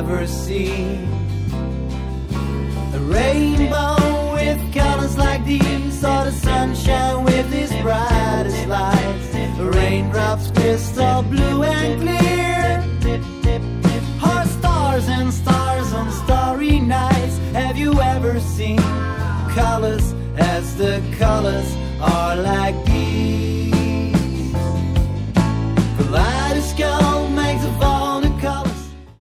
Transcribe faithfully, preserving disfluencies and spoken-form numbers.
ever seen? A rainbow with colors like these, or the sunshine with its brightest lights. Raindrops crystal blue and clear, or stars and stars on starry nights. Have you ever seen colors as the colors are like these?